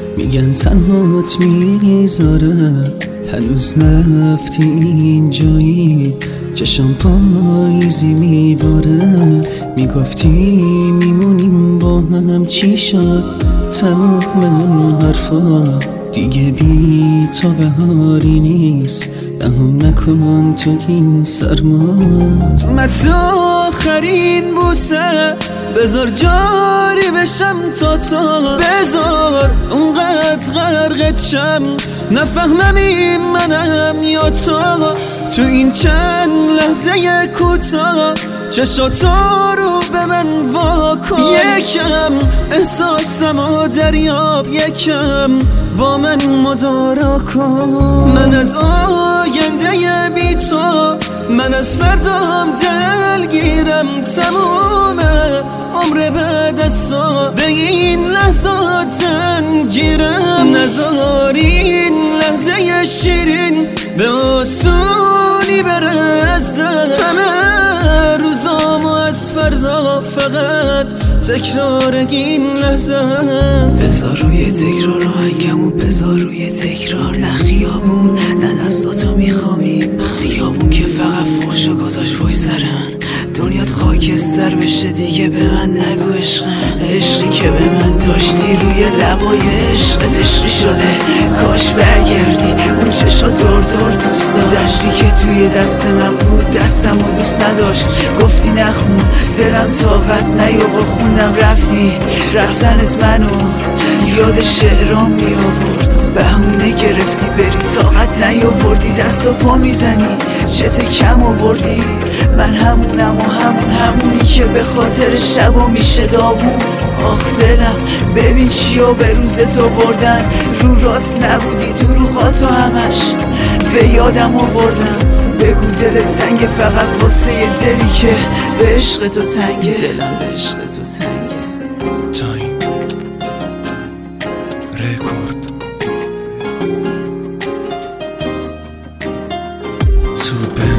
میگن تنهات میذاره، هنوز نرفتی اینجایی، چشم پاییزی میباره. میگفتی میمونیم با هم، چی شد تمام اون حرفا؟ دیگه بی تو بهاری نیست، رحم نکن تو این سرما. تو مت آخرین بوسه بذار جاری بشم تا بذار اونقدر غرقت شم نفهمم منم یا تو. تو این چند لحظه کوتاه چشاتو رو به من واکن، یکم احساسمو دریاب، یکم با من مدارا کن. من از آینده بی تو، من از فردام دلگیرم، تمومه عمر بعد از تو به این لحظات زنجیرم. نذار این لحظه شیرین به آسونی بره از دست، همه روزامو از فردا فقط تکرار این لحظه. بذار روی تکرار آهنگمو، بذار روی تکرار، نه خیابون نه دستاتو میخوامیم، خیابون که فقط فحشو گذاشت پشت سر من. دنیات خاکستر بشه دیگه به من نگو عشق، عشقی که به من داشتی روی لبای عشقت عشقی شده. کاش برگردی اون چشا دور دور دوست داشت، دستی که توی دست من بود دستمو دوست نداشت. گفتی نخون دلم طاقت نیاورد، خوندم رفتی، رفتنت منو یاد شعرام می آورد. بهونه گرفتی بری طاقت نیاوردی، دست و پا میزنی چت کم آوردی. من همونم و همونی که به خاطر شبا میشه داغون. آخ دلم ببین چیا به روزت آوردن، رو راست نبودی دروغاتو همش به یادم آوردم. بگو دل تنگ فقط واسه یه دلی که به عشق تو تنگه، دلم به عشق تو تنگه. تایم رکورد تو